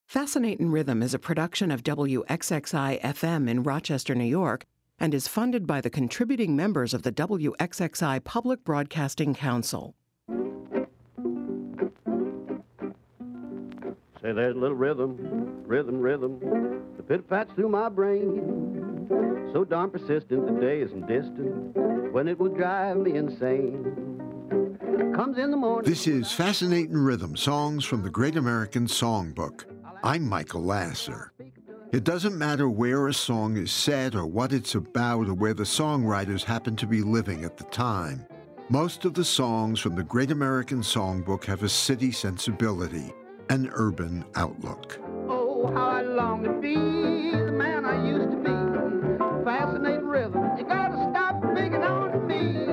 Fascinatin' Rhythm is a production of WXXI-FM in Rochester, New York, and is funded by the contributing members of the WXXI Public Broadcasting Council. Say, there's a little rhythm, rhythm, rhythm, the pit-pats through my brain. So darn persistent, the day isn't distant, when it will drive me insane. Comes in the morning. This is Fascinatin' Rhythm, songs from the Great American Songbook. I'm Michael Lasser. It doesn't matter where a song is set or what it's about or where the songwriters happen to be living at the time. Most of the songs from the Great American Songbook have a city sensibility, an urban outlook. Oh, how I long to be the man I used to be. Fascinating rhythm, you gotta stop picking on me.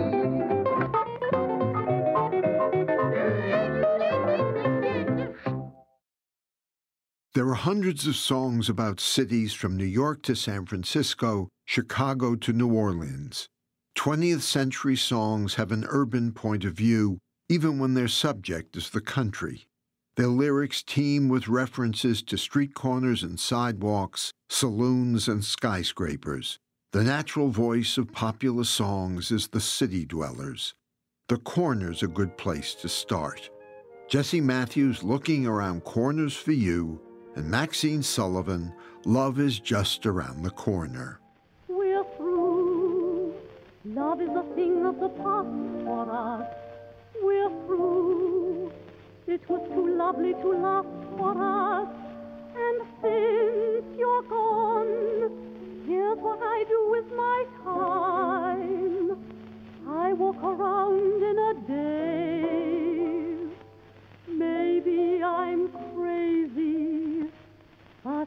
There are hundreds of songs about cities from New York to San Francisco, Chicago to New Orleans. 20th century songs have an urban point of view, even when their subject is the country. Their lyrics teem with references to street corners and sidewalks, saloons and skyscrapers. The natural voice of popular songs is the city dwellers. The corner's a good place to start. Jesse Matthews, Looking Around Corners for You, and Maxine Sullivan, Love is Just Around the Corner. We're through. Love is a thing of the past for us. We're through. It was too lovely to last for us. And since you're gone, here's what I do with my time. I walk around in a daze. Maybe I'm crazy, but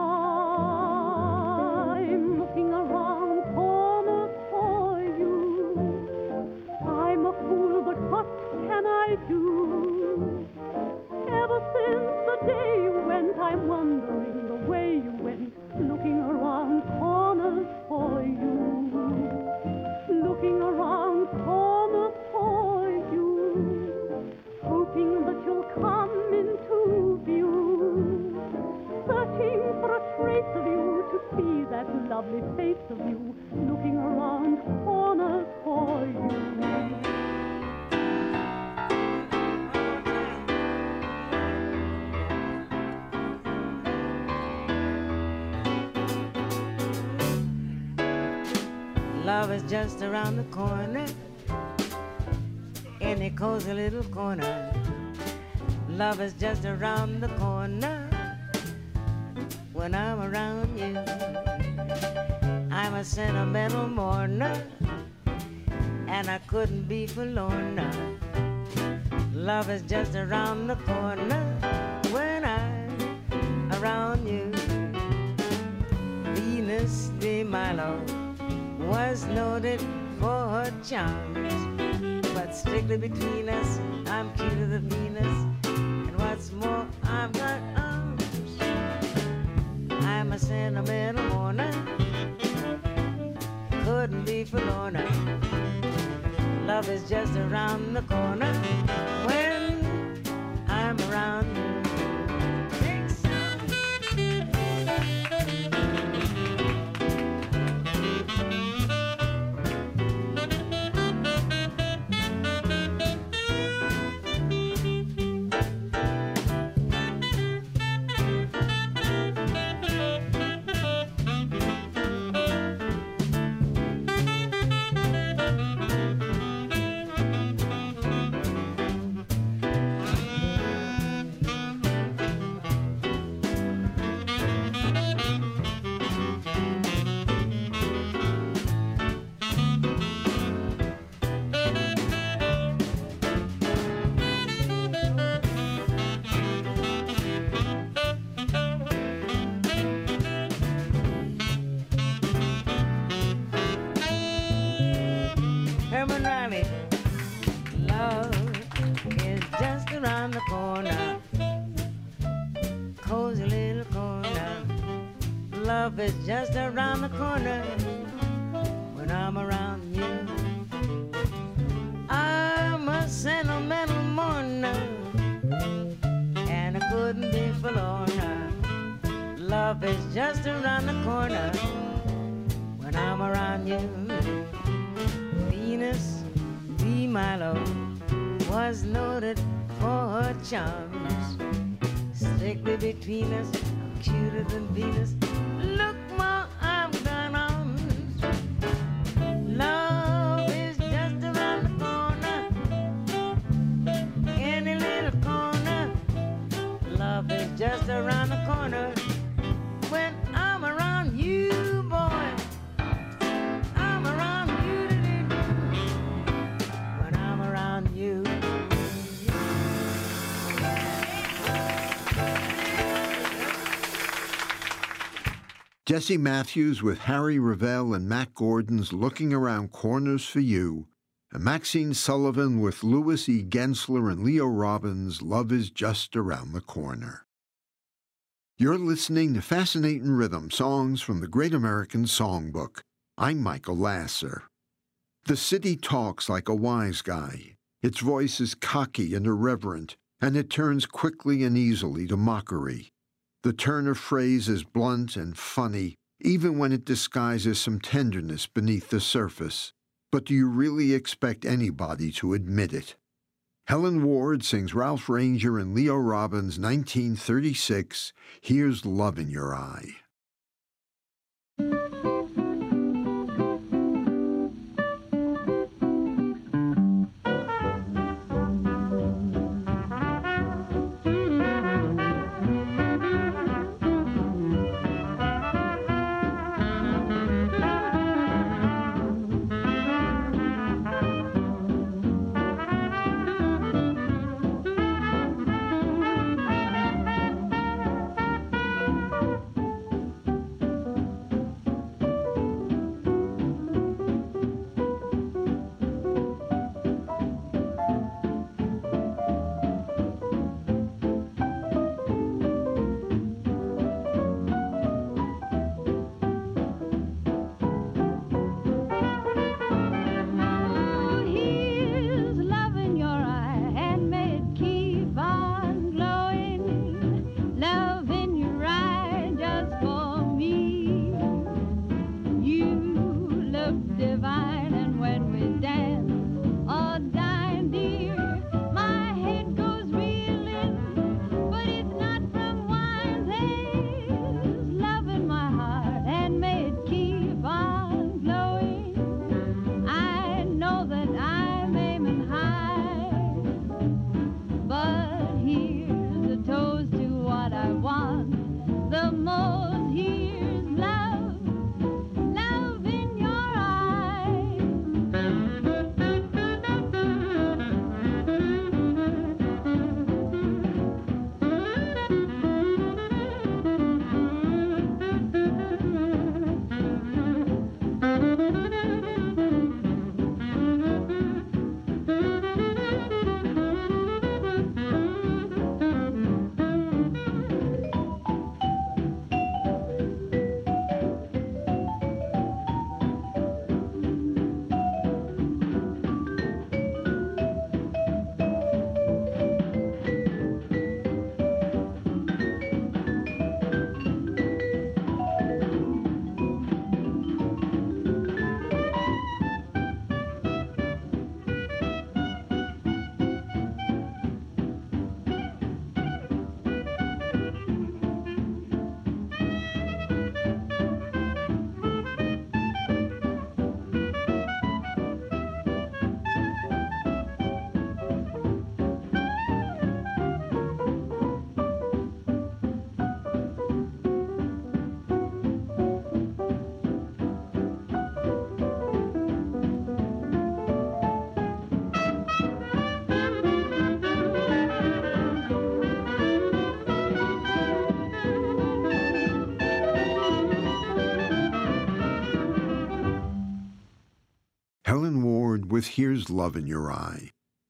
I'm looking around corners for you. I'm a fool, but what can I do? Ever since the day you went, I'm wondering the way you went, looking around corners for you. Looking around corners for you, hoping that you'll come into view, searching for a trace of you to see that lovely face of you, looking around corners for you. Love is just around the corner, in a cozy little corner. Love is just around the corner, when I'm around you. I'm a sentimental mourner, and I couldn't be forlorner. Love is just around the corner, when I'm around you. Venus de Milo was noted for her charms, but strictly between us, I'm cuter than Venus, and what's more, I've got arms. I'm a sentimental mourner, couldn't be forlorner. Love is just around the corner, when I'm around you. The corner, cozy little corner. Love is just around the corner, when I'm around you. I'm a sentimental mourner, and I couldn't be forlorner. Love is just around the corner when I'm around you. Venus de Milo was noted for her charms. Strictly between us, I'm cuter than Venus. Look, ma, I've gone on. Love is just around the corner, any little corner. Love is just around the corner when I'm around you, boy. I'm around you today, when I'm around you. Jesse Matthews with Harry Revel and Matt Gordon's Looking Around Corners for You, and Maxine Sullivan with Louis E. Gensler and Leo Robbins' Love is Just Around the Corner. You're listening to Fascinating Rhythm, songs from the Great American Songbook. I'm Michael Lasser. The city talks like a wise guy. Its voice is cocky and irreverent, and it turns quickly and easily to mockery. The turn of phrase is blunt and funny, even when it disguises some tenderness beneath the surface. But do you really expect anybody to admit it? Helen Ward sings Ralph Ranger and Leo Robbins' 1936, Here's Love in Your Eye. Helen Ward with Here's Love in Your Eye.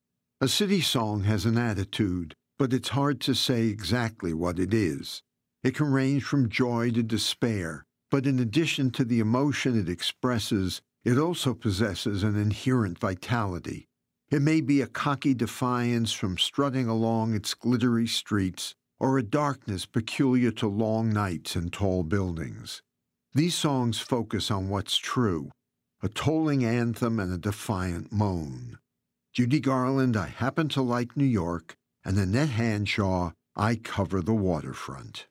A city song has an attitude, but it's hard to say exactly what it is. It can range from joy to despair, but in addition to the emotion it expresses, it also possesses an inherent vitality. It may be a cocky defiance from strutting along its glittery streets, or a darkness peculiar to long nights and tall buildings. These songs focus on what's true, a tolling anthem and a defiant moan. Judy Garland, I Happen to Like New York, and Annette Hanshaw, I Cover the Waterfront.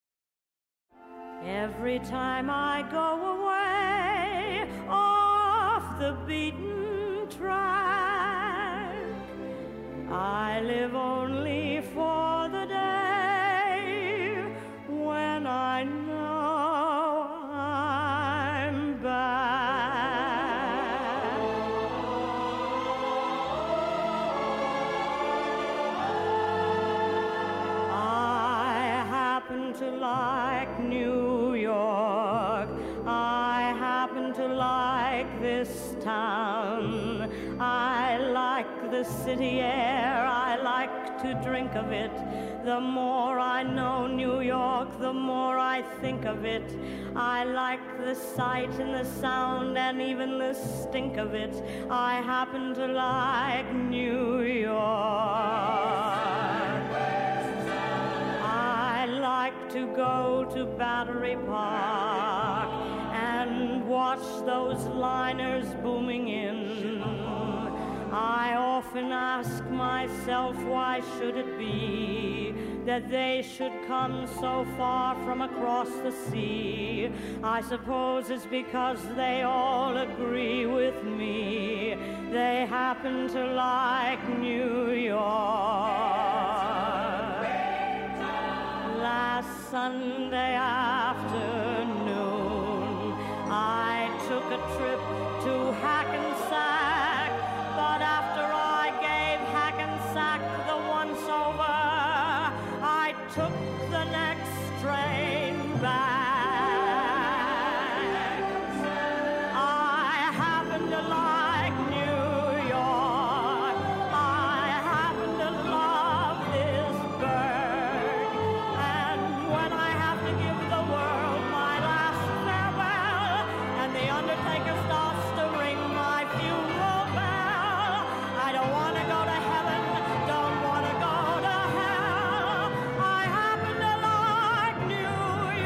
Every time I go away off the beaten track, I live only for the day when I know I'm back. I happen to like New York. I happen to like this town. I like the city air. I like to drink of it. The more I know New York, the more I think of it. I like the sight and the sound and even the stink of it. I happen to like New York. I like to go to Battery Park and watch those liners booming in. I often ask myself, why should it be that they should come so far from across the sea? I suppose it's because they all agree with me. They happen to like New York. Last Sunday afternoon, I took a trip to Hackensack, but after I gave Hackensack the once over, I took the next train back. I happen to like New York. I happen to love this burg. And when I have to give the world my last farewell, and the undertaker starts to ring my funeral bell, I don't want to go to heaven, don't want to go to hell. I happen to like New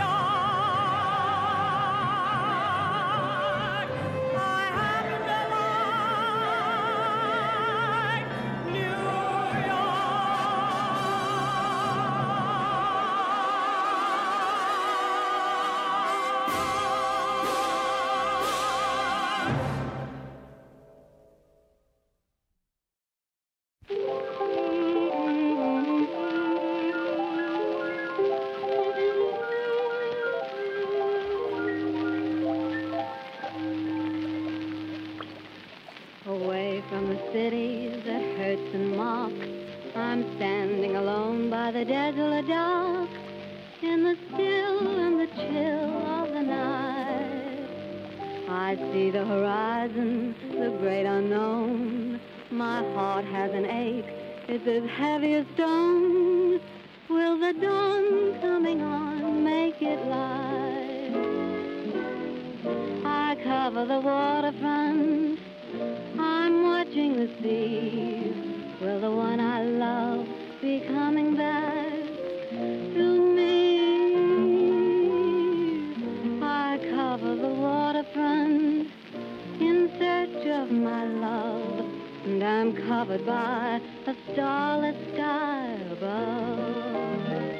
York. I happen to like New Away from the cities that hurts and mocks, I'm standing alone by the desolate dock, in the still and the chill of the night. I see the horizon, the great unknown. My heart has an ache, it's as heavy as stone. Will the dawn coming on make it light? I cover the waterfront, I'm watching the sea. Will the one I love be coming back to me? I cover the waterfront in search of my love, and I'm covered by a starless sky above.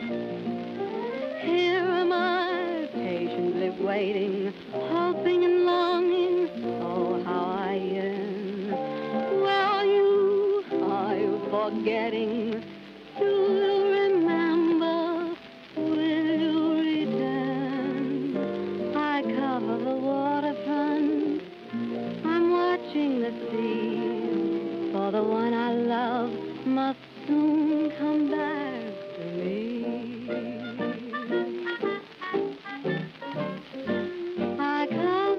Here am I, patiently waiting, hoping and longing. Oh, how I yearn. Where are you? Are you forgetting? Do you remember? Will you return? I cover the waterfront, I'm watching the sea, for the one I love must soon come back to me. I cover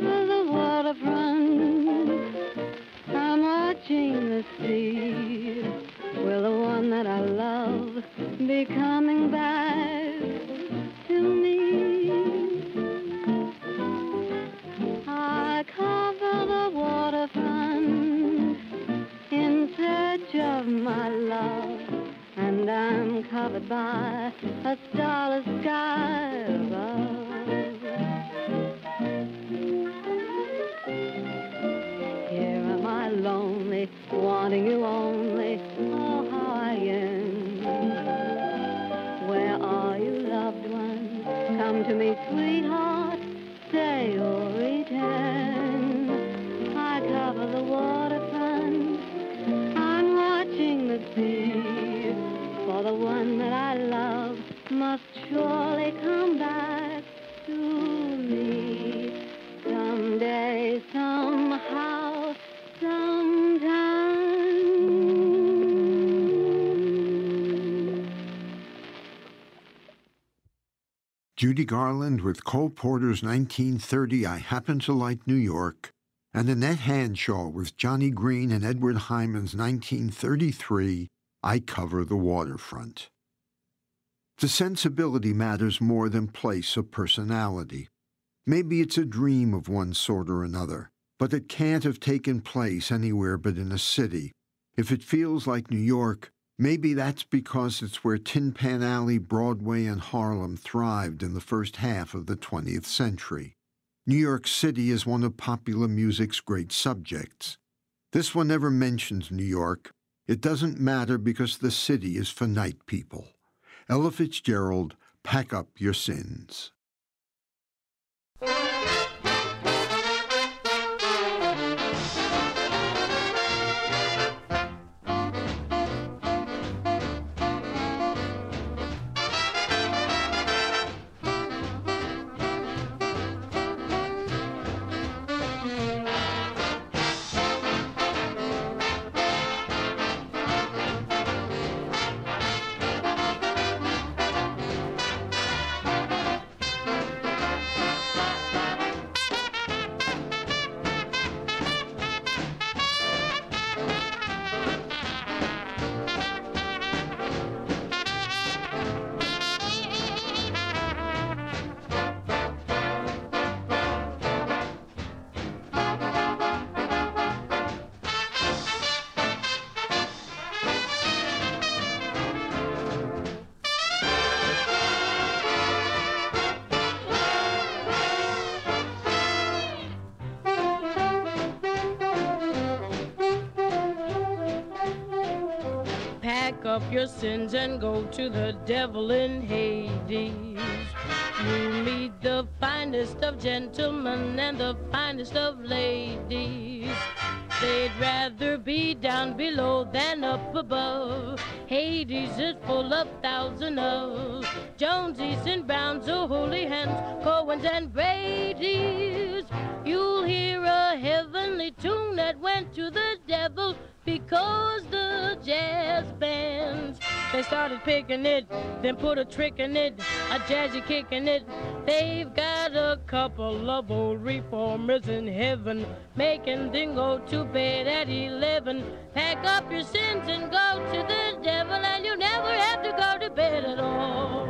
Come to me, sweetheart, stay or return. I cover the waterfront, I'm watching the sea, for the one that I love must surely come back to me. Someday, somehow, sometime. Judy Garland with Cole Porter's 1930 I Happen to Like New York, and Annette Hanshaw with Johnny Green and Edward Hyman's 1933 I Cover the Waterfront. The sensibility matters more than place or personality. Maybe it's a dream of one sort or another, but it can't have taken place anywhere but in a city. If it feels like New York, maybe that's because it's where Tin Pan Alley, Broadway, and Harlem thrived in the first half of the 20th century. New York City is one of popular music's great subjects. This one never mentions New York. It doesn't matter because the city is for night people. Ella Fitzgerald, Pack Up Your Sins. Pack up your sins and go to the devil in Hades. You'll meet the finest of gentlemen and the finest of ladies. They'd rather be down below than up above. Hades is full of thousands of Jonesies and Browns, O'Houlihan's, Cohens and Brady's. You'll hear a heavenly tune that went to the devil because the jazz bands, they started picking it, then put a trick in it, a jazzy kick in it. They've got a couple of old reformers in heaven, making them go to bed at 11. Pack up your sins and go to the devil, and you'll never have to go to bed at all.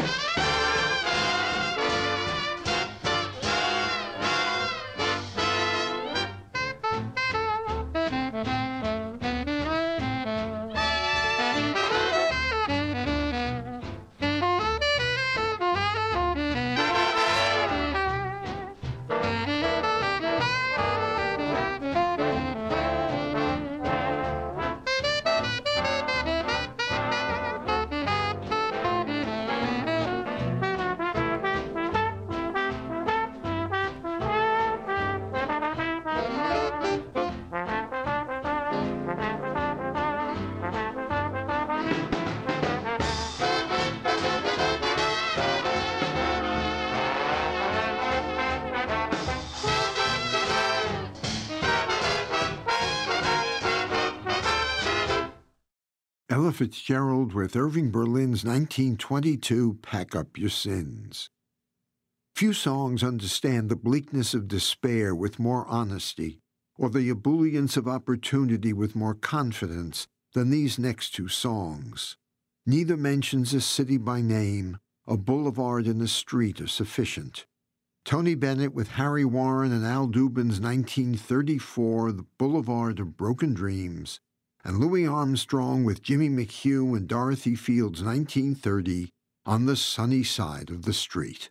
Ella Fitzgerald with Irving Berlin's 1922 Pack Up Your Sins. Few songs understand the bleakness of despair with more honesty, or the ebullience of opportunity with more confidence than these next two songs. Neither mentions a city by name, a boulevard and a street are sufficient. Tony Bennett with Harry Warren and Al Dubin's 1934 The Boulevard of Broken Dreams, and Louis Armstrong with Jimmy McHugh and Dorothy Field's 1930 On the Sunny Side of the Street.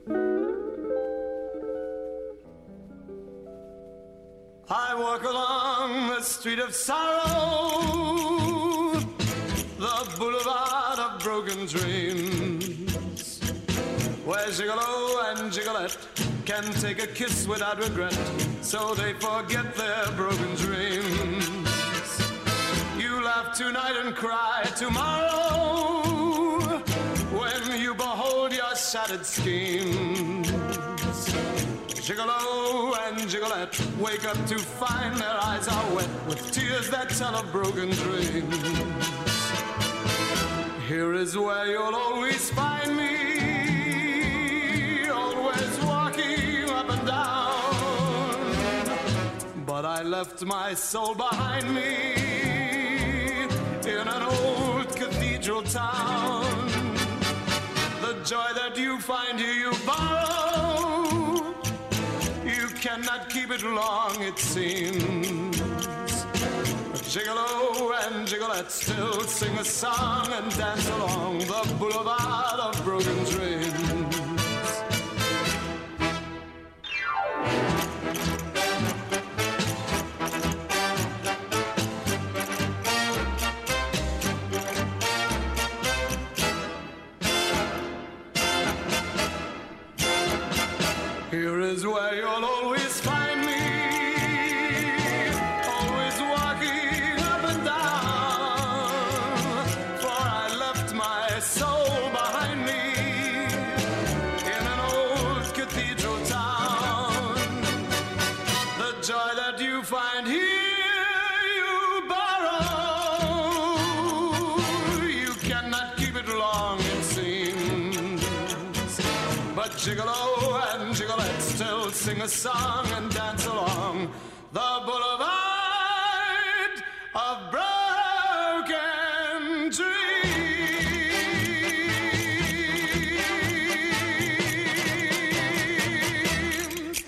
I walk along along the street of sorrow, the boulevard of broken dreams, where Gigolo and Gigolette can take a kiss without regret, so they forget their broken dreams. You laugh tonight and cry tomorrow when you behold your shattered schemes. Gigolo and Gigolette wake up to find their eyes are wet with tears that tell of broken dreams. Here is where you'll always find me, always walking up and down. But I left my soul behind me in an old cathedral town. The joy that you find here you borrow, you cannot keep it long, it seems. Gigolo and Gigolette still sing a song and dance along the boulevard of broken dreams. Here is where you'll always find me, always walking up and down, for I left my soul behind me in an old cathedral town. The joy that you find here you borrow, you cannot keep it long, it seems. But Gigolo and Gigolette still sing a song and dance along the boulevard of broken dreams.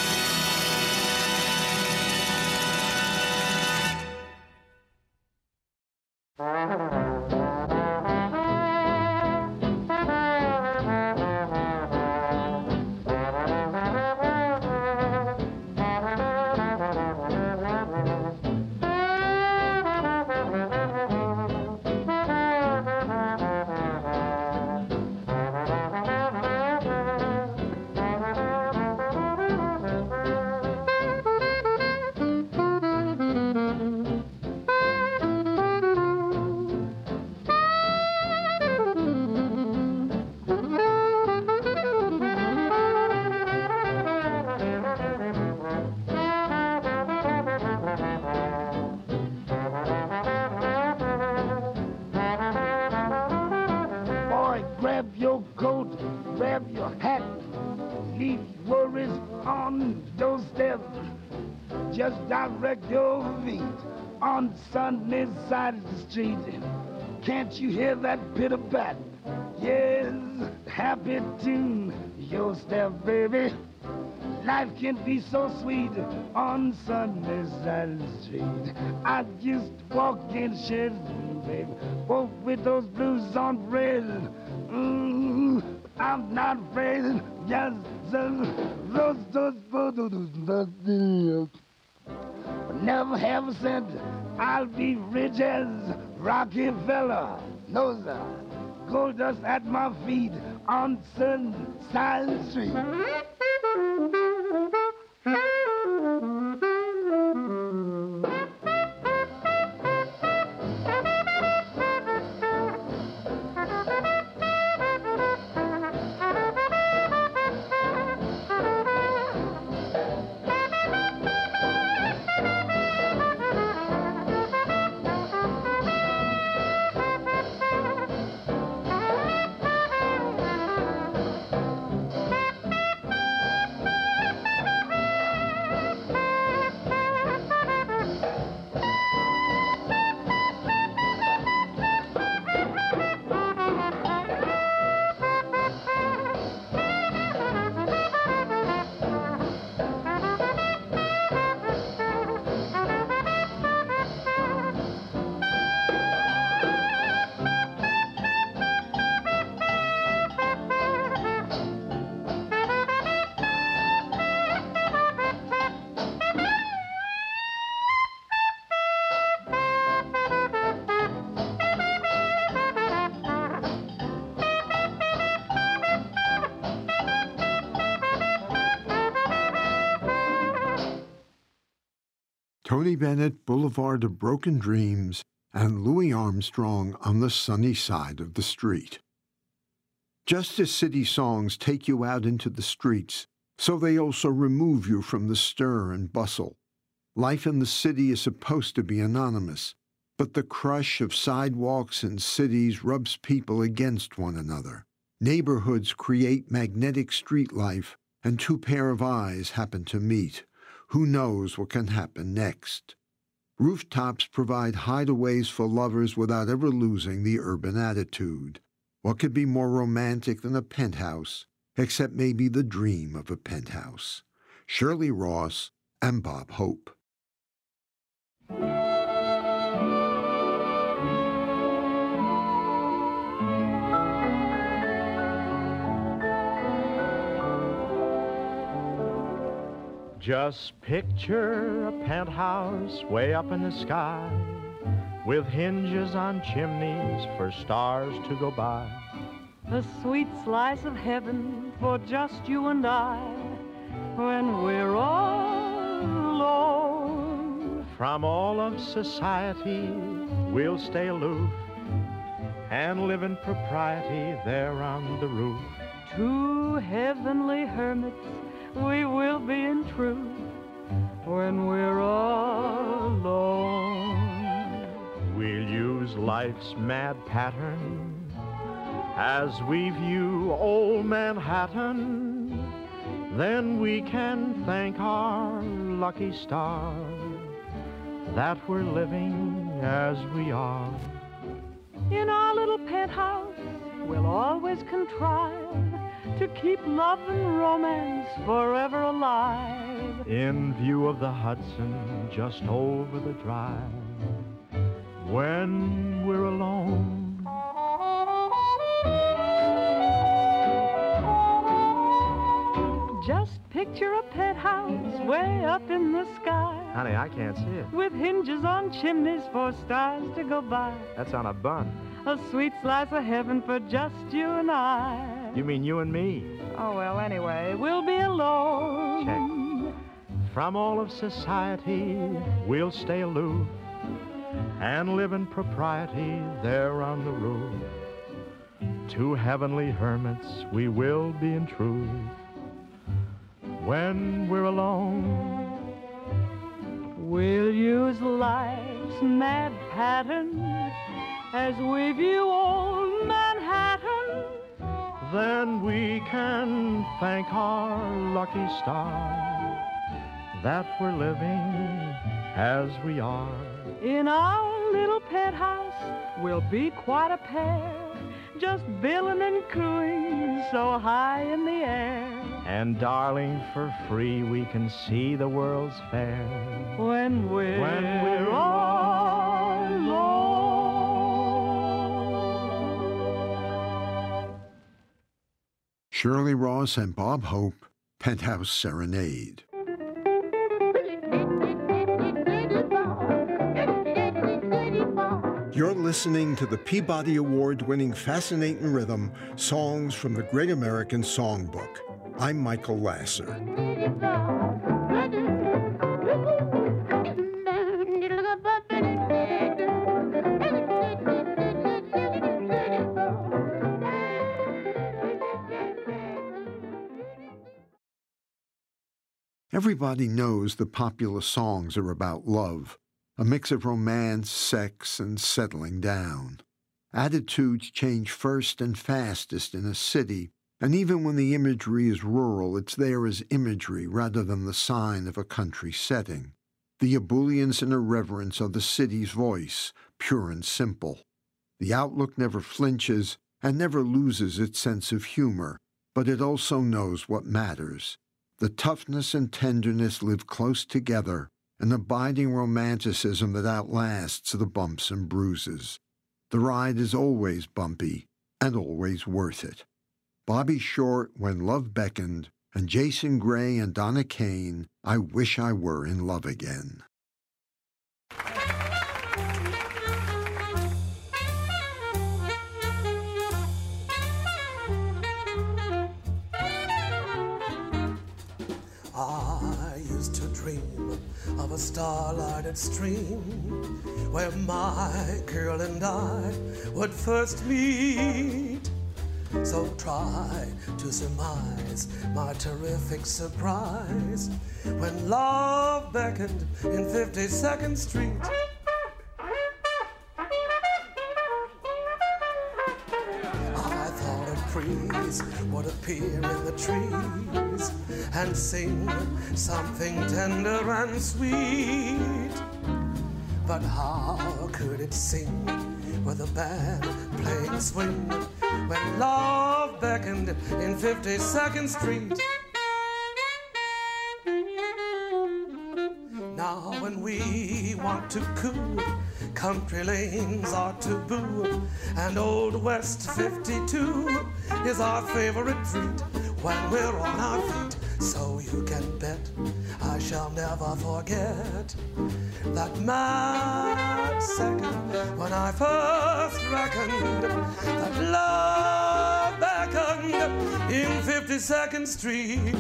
Grab your coat, grab your hat, leave worries on the doorstep. Just direct your feet on Sunday's side of the street. Can't you hear that pitter-pat? Yes, happy tune your step, baby. Life can be so sweet on Sunday's side of the street. I used to walk in the shed, baby, walk with those blues on red. I'm not afraid. Yes, never have a cent. I'll be rich as Rockefeller. No, sir. Gold dust at my feet on Sunshine Street. Tony Bennett, Boulevard of Broken Dreams, and Louis Armstrong, On the Sunny Side of the Street. Just as city songs take you out into the streets, so they also remove you from the stir and bustle. Life in the city is supposed to be anonymous, but the crush of sidewalks and cities rubs people against one another. Neighborhoods create magnetic street life, and two pair of eyes happen to meet. Who knows what can happen next? Rooftops provide hideaways for lovers without ever losing the urban attitude. What could be more romantic than a penthouse, except maybe the dream of a penthouse? Shirley Ross and Bob Hope. Just picture a penthouse way up in the sky, with hinges on chimneys for stars to go by. A sweet slice of heaven for just you and I, when we're all alone. From all of society, we'll stay aloof and live in propriety there on the roof. Two heavenly hermits, we will be in truth when we're all alone. We'll use life's mad pattern as we view old Manhattan. Then we can thank our lucky stars that we're living as we are. In our little penthouse, we'll always contrive to keep love and romance forever alive. In view of the Hudson, just over the drive, when we're alone. Just picture a penthouse way up in the sky. Honey, I can't see it. With hinges on chimneys for stars to go by. That's on a bun. A sweet slice of heaven for just you and I. You mean you and me? Oh, well, anyway, we'll be alone. Check. From all of society, we'll stay aloof and live in propriety there on the roof. Two heavenly hermits, we will be in truth when we're alone. We'll use life's mad pattern as we view old Manhattan. Then we can thank our lucky stars that we're living as we are. In our little penthouse, we'll be quite a pair, just billing and cooing so high in the air. And darling, for free we can see the world's fair when we're all alone. Shirley Ross and Bob Hope, Penthouse Serenade. You're listening to the Peabody Award-winning Fascinating Rhythm, Songs from the Great American Songbook. I'm Michael Lasser. Everybody knows the popular songs are about love, a mix of romance, sex, and settling down. Attitudes change first and fastest in a city, and even when the imagery is rural, it's there as imagery rather than the sign of a country setting. The ebullience and irreverence are the city's voice, pure and simple. The outlook never flinches and never loses its sense of humor, but it also knows what matters. The toughness and tenderness live close together, an abiding romanticism that outlasts the bumps and bruises. The ride is always bumpy and always worth it. Bobby Short, When Love Beckoned, and Jason Gray and Donna Kane, I Wish I Were in Love Again. I used to dream of a starlighted stream where my girl and I would first meet. So try to surmise my terrific surprise when love beckoned in 52nd Street. I thought a breeze would appear in the trees and sing something tender and sweet. But how could it sing with a band playing swing when love beckoned in 52nd Street? Now when we want to coo, country lanes are taboo, and Old West 52 is our favorite treat when we're on our feet. So you can bet I shall never forget that mad second when I first reckoned that love beckoned in 52nd Street.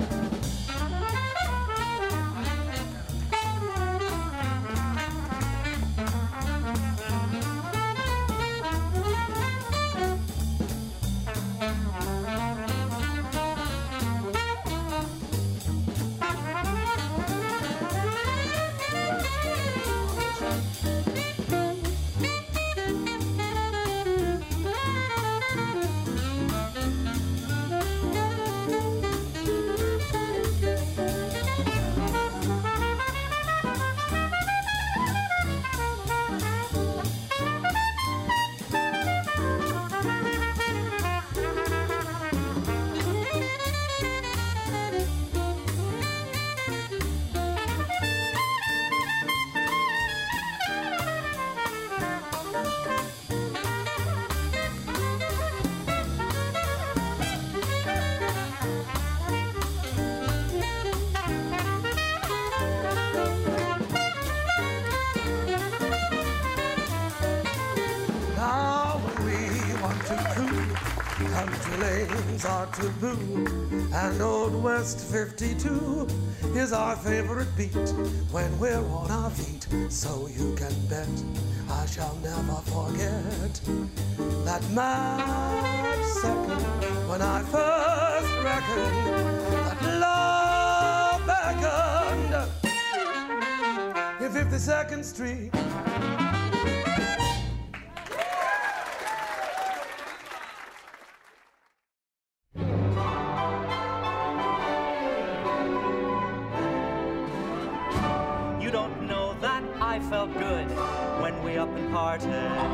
Are taboo, and Old West 52 is our favorite beat when we're on our feet. So you can bet I shall never forget that mad second when I first reckoned that love beckoned in 52nd Street. Felt good when we up and parted.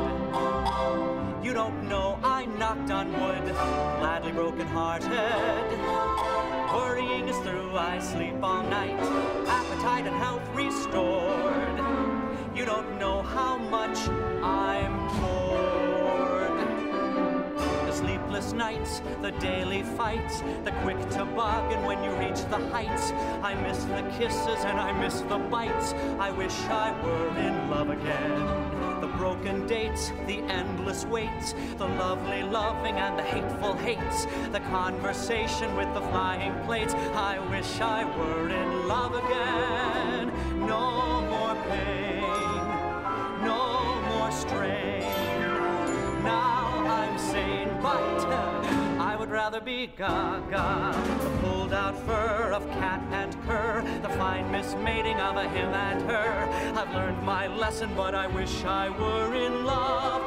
You don't know I knocked on wood, gladly broken-hearted. Worrying is through, I sleep all night, appetite and health restored. You don't know how much I'm bored. The sleepless nights, the daily fights, the quick toboggan when you reach the heights. I miss the kisses and I miss the bites. I wish I were in love again. The broken dates, the endless waits, the lovely loving and the hateful hates, the conversation with the flying plates. I wish I were in love again. No more pain, no more strain. Now I'm sane, but I would rather be gaga. The pulled out fur of cat and cur, the fine mismating of a him and her. I've learned my lesson, but I wish I were in love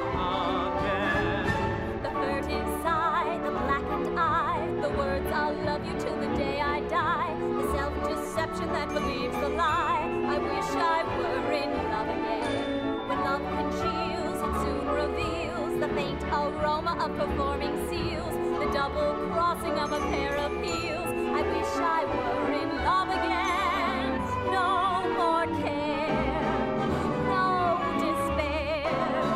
again. The furtive sigh, the blackened eye, the words I'll love you till the day I die, the self-deception that believes the lie. I wish I were in love again. When love congeals, it soon reveals the faint aroma of performing seals, the double crossing of a pair of heels. I wish I were in love again. No more care, no despair.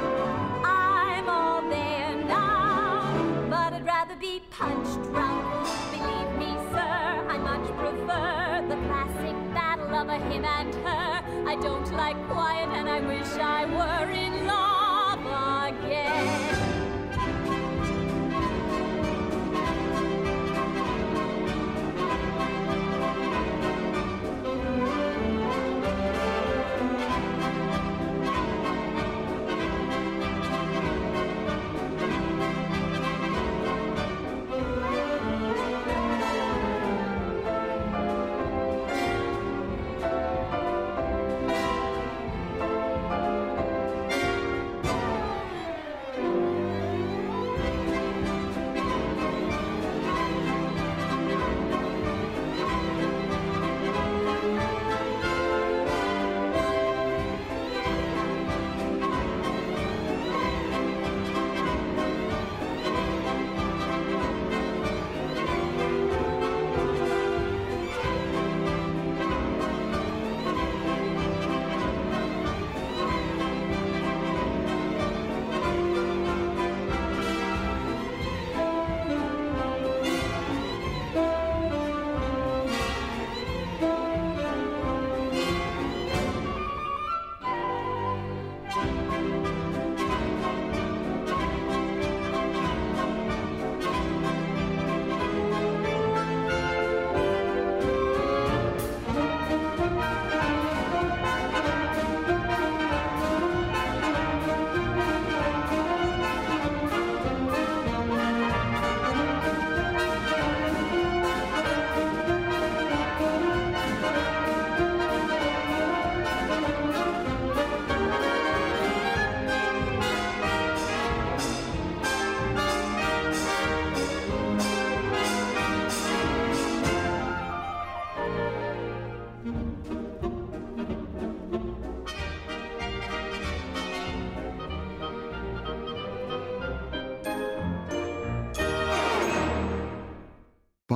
I'm all there now, but I'd rather be punched drunk. Believe me, sir, I much prefer the classic battle of a him and her. I don't like quiet, and I wish I were in love again.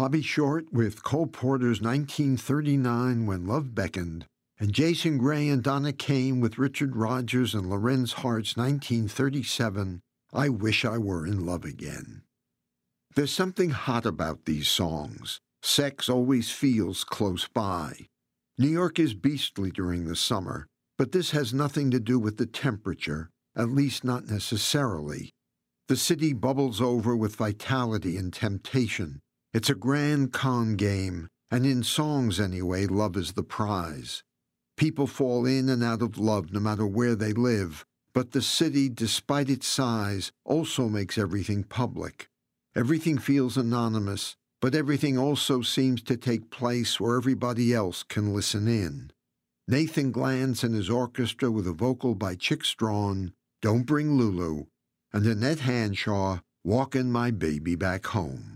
Bobby Short with Cole Porter's 1939 When Love Beckoned, and Jason Gray and Donna Kane with Richard Rodgers and Lorenz Hart's 1937 I Wish I Were in Love Again. There's something hot about these songs. Sex always feels close by. New York is beastly during the summer, but this has nothing to do with the temperature, at least not necessarily. The city bubbles over with vitality and temptation. It's a grand con game, and in songs anyway, love is the prize. People fall in and out of love no matter where they live, but the city, despite its size, also makes everything public. Everything feels anonymous, but everything also seems to take place where everybody else can listen in. Nathan Glanz and his orchestra with a vocal by Chick Strawn, Don't Bring Lulu, and Annette Hanshaw, Walkin' My Baby Back Home.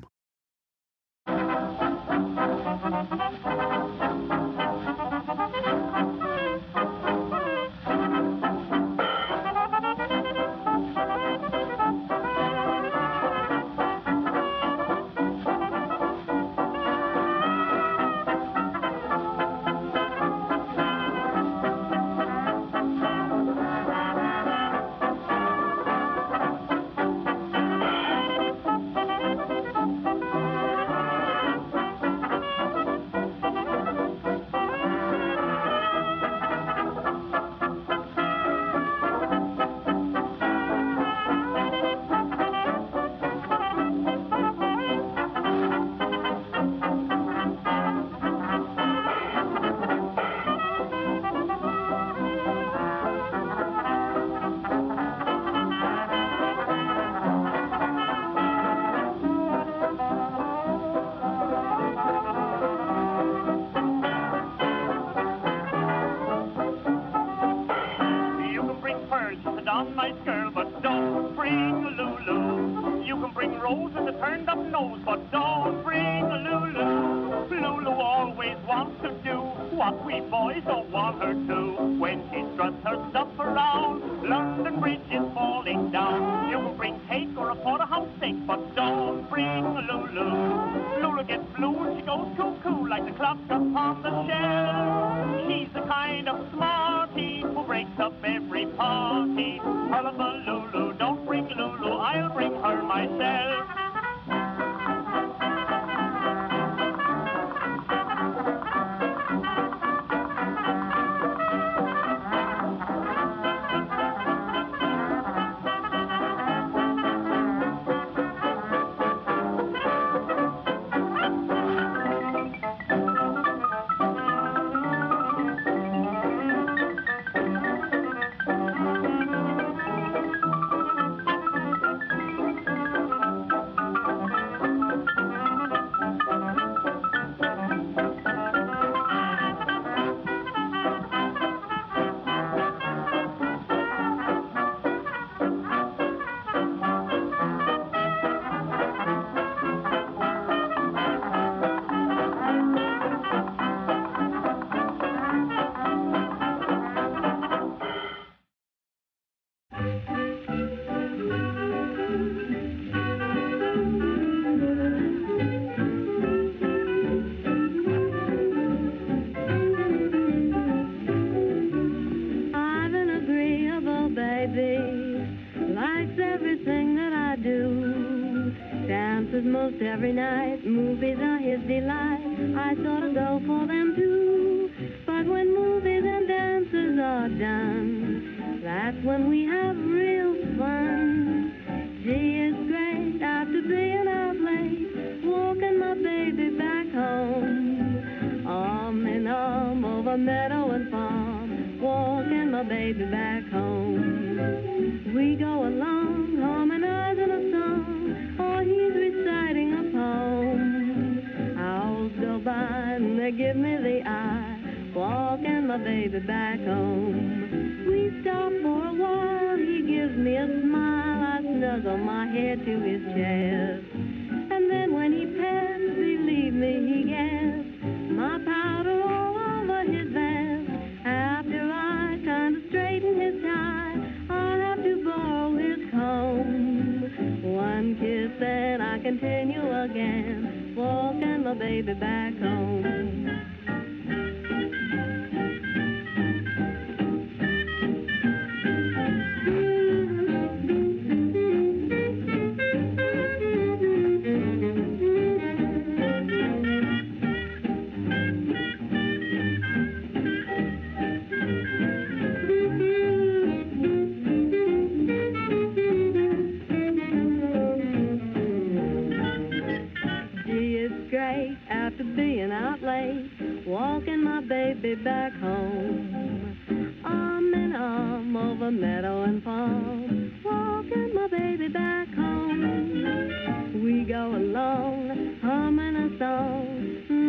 Every night, movies are his delight. I sort of go for them too. But when movies and dances are done, that's when we have real fun. Gee, it's great after being out late, walking my baby back home. Arm in arm over meadow and farm, walking my baby back home. We go along, harmonizing a song, or he's reciting a poem. Hours go by and they give me the eye, walking my baby back home. We stop for a while, he gives me a smile, I snuggle my head to his chest. And then when he pets, believe me, he gets my powder all over his vest. After I kind of straighten his tie, I have to borrow his comb. One kiss, then I continue again, walking baby back home. Walking my baby back home, arm in arm over meadow and palm, walking my baby back home. We go along, humming a song.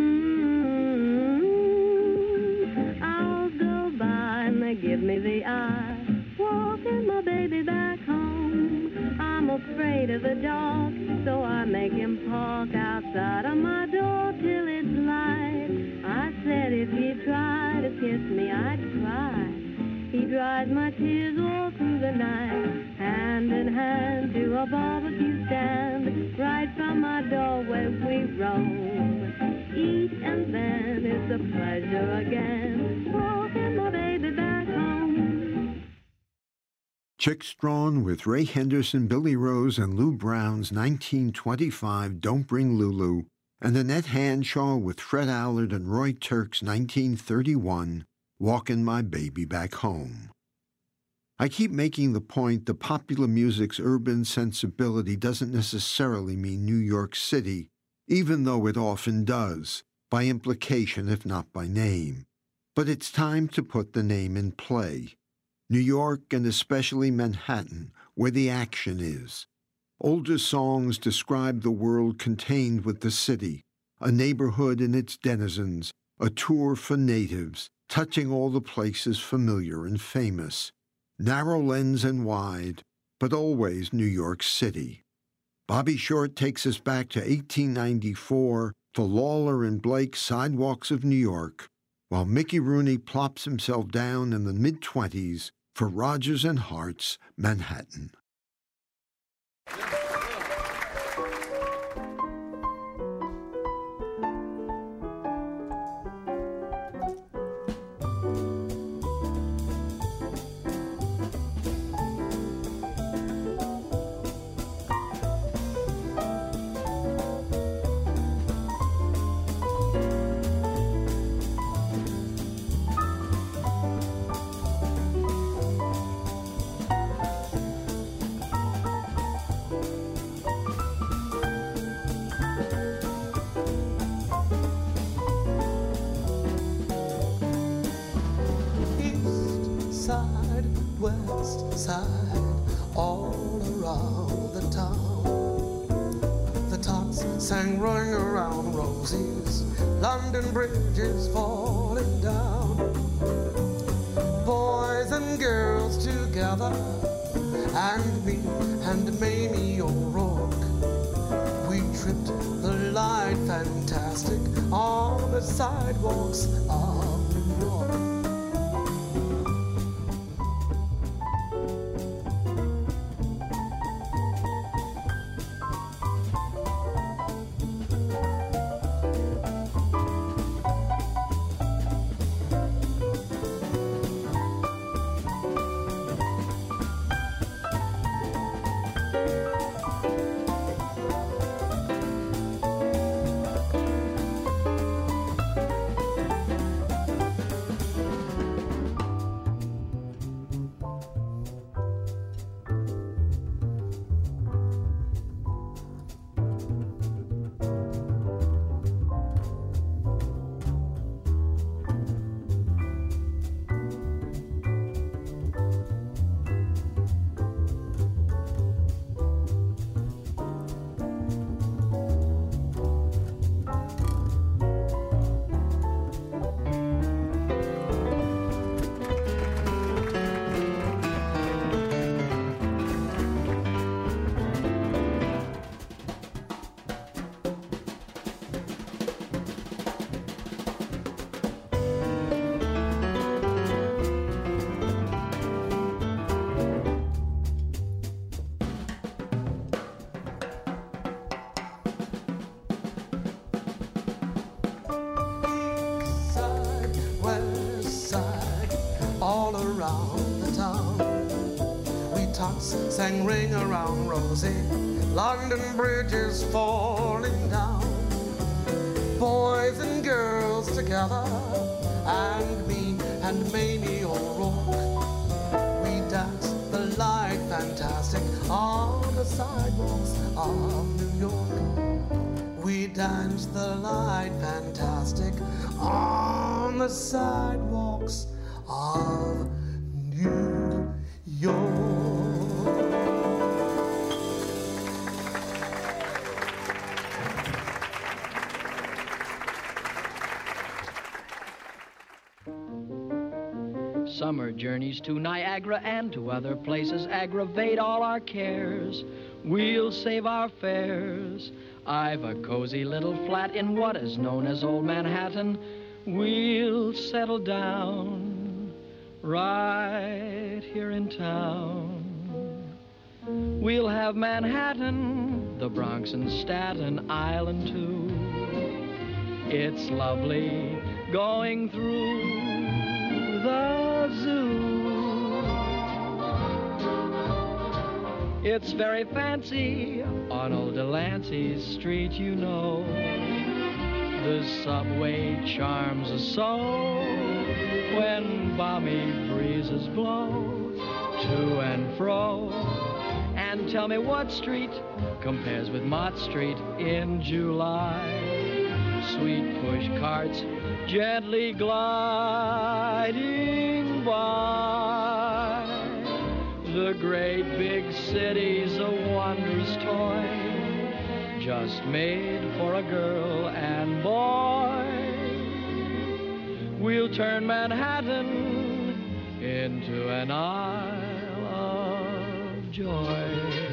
Owls go by and they give me the eye, walking my baby back home. I'm afraid of the dark, so I make him park outside of my door till it's light. I said if he tried to kiss me, I'd cry. He dries my tears all through the night, hand in hand to a barbecue stand. Right from my doorway we roam, eat and then it's a pleasure again, walking my baby back home. Chick Strawn with Ray Henderson, Billy Rose, and Lou Brown's 1925 Don't Bring Lulu, and Annette Hanshaw with Fred Allard and Roy Turk's 1931 Walkin' My Baby Back Home. I keep making the point that popular music's urban sensibility doesn't necessarily mean New York City, even though it often does, by implication if not by name. But it's time to put the name in play. New York, and especially Manhattan, where the action is. Older songs describe the world contained with the city, a neighborhood and its denizens, a tour for natives, touching all the places familiar and famous. Narrow lens and wide, but always New York City. Bobby Short takes us back to 1894 for Lawler and Blake's Sidewalks of New York, while Mickey Rooney plops himself down in the mid-20s for Rodgers and Hart's Manhattan. West side, all around the town. The tots sang Ring Around Rosies, London Bridge is falling down. Boys and girls together, and me and Mamie O'Rourke. We tripped the light fantastic on the sidewalks of New York. once sang Ring Around Rosie. London Bridge is falling down. Boys and girls together, and me and Mamie O'Rourke. We dance the light fantastic on the sidewalks of New York. We dance the light fantastic on the sidewalks of New York. Summer journeys to Niagara and to other places aggravate all our cares. We'll save our fares. I've a cozy little flat in what is known as Old Manhattan. We'll settle down right here in town. We'll have Manhattan, the Bronx and Staten Island too. It's lovely going through the zoo. It's very fancy on old Delancey's street, you know. The subway charms us so when balmy breezes blow to and fro. And tell me what street compares with Mott Street in July. Sweet push carts gently gliding by. The great big city's a wondrous toy, just made for a girl and boy. We'll turn Manhattan into an isle of joy.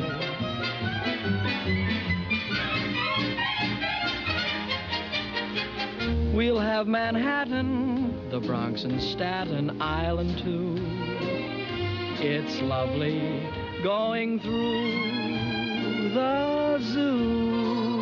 We'll have Manhattan, the Bronx and Staten Island too. It's lovely going through the zoo.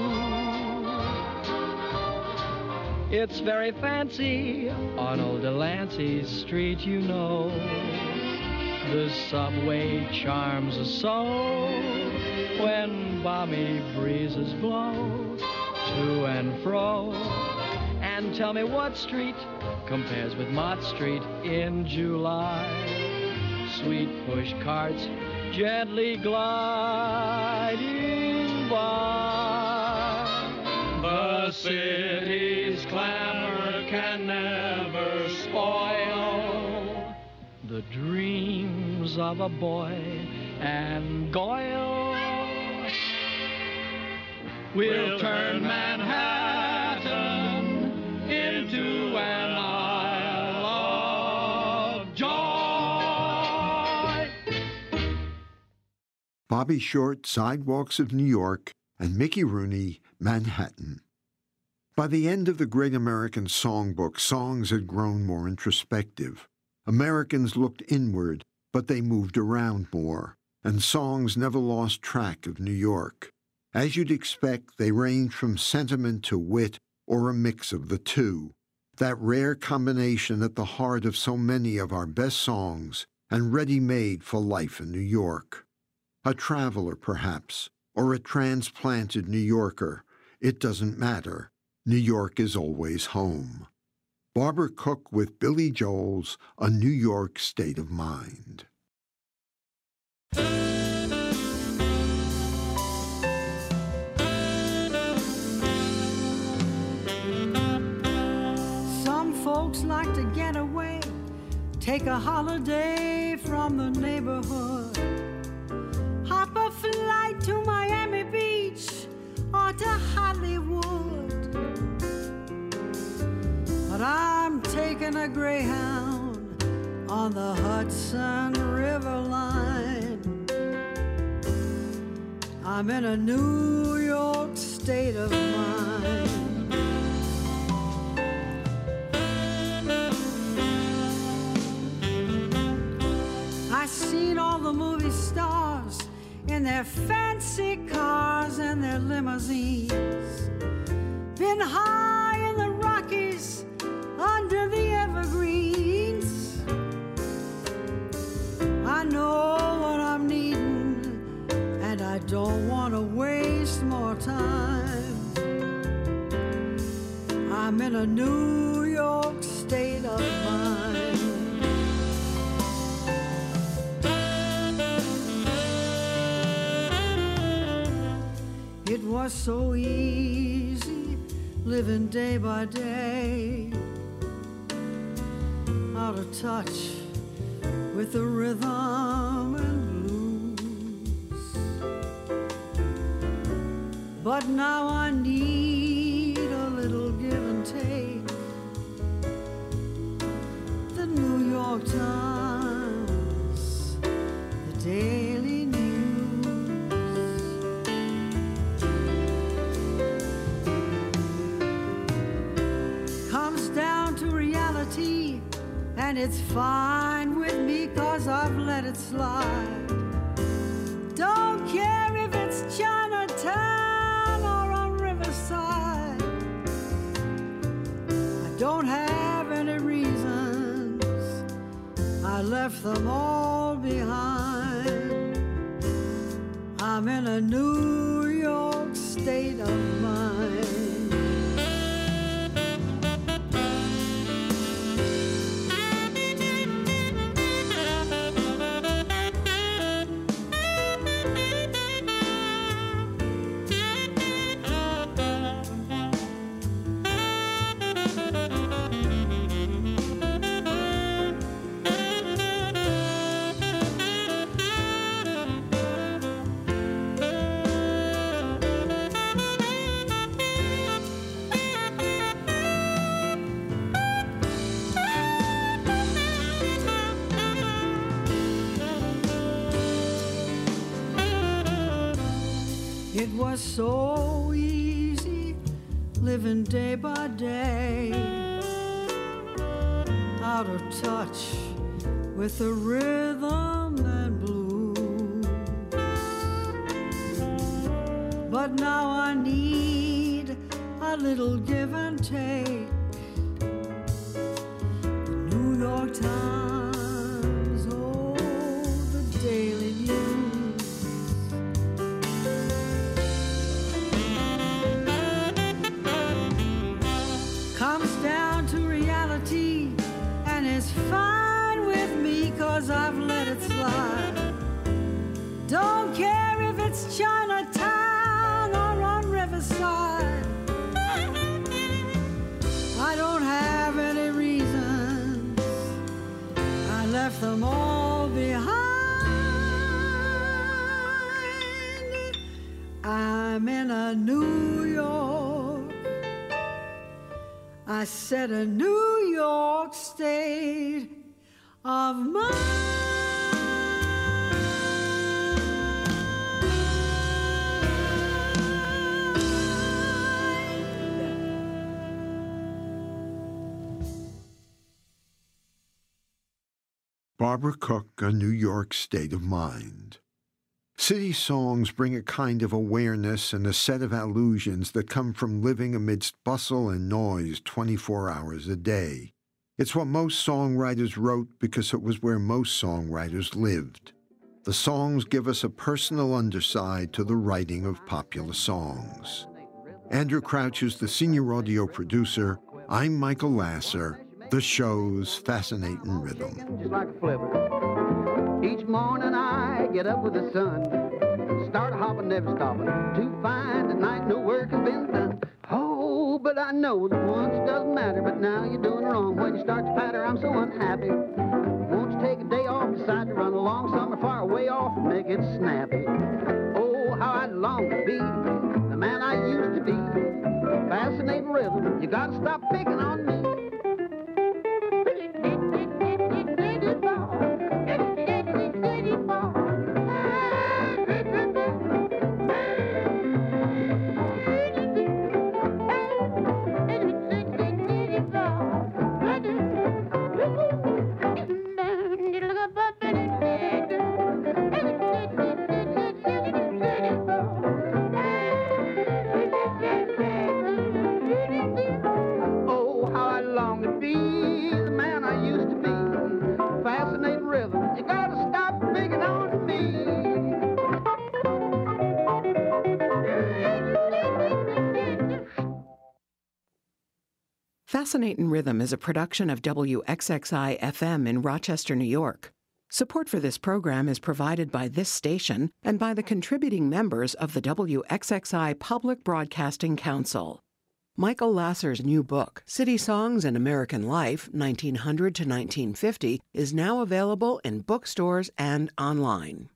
It's very fancy on old Delancey's street, you know. The subway charms us so when balmy breezes blow to and fro. And tell me what street compares with Mott Street in July. Sweet push carts gently gliding by. The city's clamor can never spoil the dreams of a boy and Goyle. We'll turn Manhattan into an isle of joy. Bobby Short, Sidewalks of New York, and Mickey Rooney, Manhattan. By the end of the Great American Songbook, songs had grown more introspective. Americans looked inward, but they moved around more, and songs never lost track of New York. As you'd expect, they ranged from sentiment to wit, or a mix of the two, that rare combination at the heart of so many of our best songs and ready-made for life in New York. A traveler, perhaps, or a transplanted New Yorker, it doesn't matter. New York is always home. Barbara Cook with Billy Joel's A New York State of Mind. Folks like to get away, take a holiday from the neighborhood, hop a flight to Miami Beach or to Hollywood. But I'm taking a Greyhound on the Hudson River line. I'm in a New York state of mind. I've seen all the movie stars in their fancy cars and their limousines. Been high in the Rockies under the evergreens. I know what I'm needing in a New York state of mind. It was so easy living day by day, out of touch with the rhythm and blues. But now I need a little give and take. The New York Times, the Daily News, comes down to reality, and it's fine with me 'cause I've let it slide. Don't care if it's Chinatown or on Riverside. I don't have any reasons, I left them all behind. I'm in a New York state of mind. It was so easy living day by day, out of touch with the rhythm and blues. But now I need a little give and take. The New York Times, oh, the Daily News, comes down to reality, and it's fine with me 'cause I've let it slide. Don't care if it's Chinatown or on Riverside. I don't have any reasons, I left them all behind. I'm in a New York, I said a New York state of mind. Barbara Cook, A New York State of Mind. City songs bring a kind of awareness and a set of allusions that come from living amidst bustle and noise 24 hours a day. It's what most songwriters wrote because it was where most songwriters lived. The songs give us a personal underside to the writing of popular songs. Andrew Crouch is the senior audio producer. I'm Michael Lasser. The show's fascinating rhythm. Just like a flipper. Each morning I get up with the sun, start hopping, never stopping, to find at night no work has been done. Oh, but I know that once doesn't matter, but now you're doing wrong. When you start to patter, I'm so unhappy. Won't you take a day off, decide to run along somewhere far away off and make it snappy? Oh, how I long to be the man I used to be. Fascinating rhythm, you gotta stop picking on me. Fascinatin' Rhythm is a production of WXXI FM in Rochester, New York. Support for this program is provided by this station and by the contributing members of the WXXI Public Broadcasting Council. Michael Lasser's new book, City Songs in American Life, 1900 to 1950, is now available in bookstores and online.